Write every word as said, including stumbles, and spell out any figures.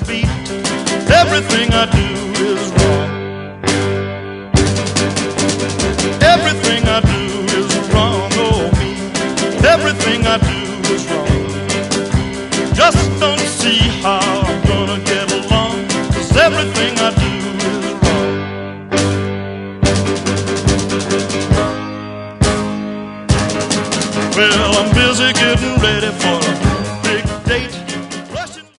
feet. Everything I do is wrong. Everything I do is wrong, oh me. Everything I do is wrong. Just don't see how I'm gonna get along, 'cause everything I do is wrong. Well,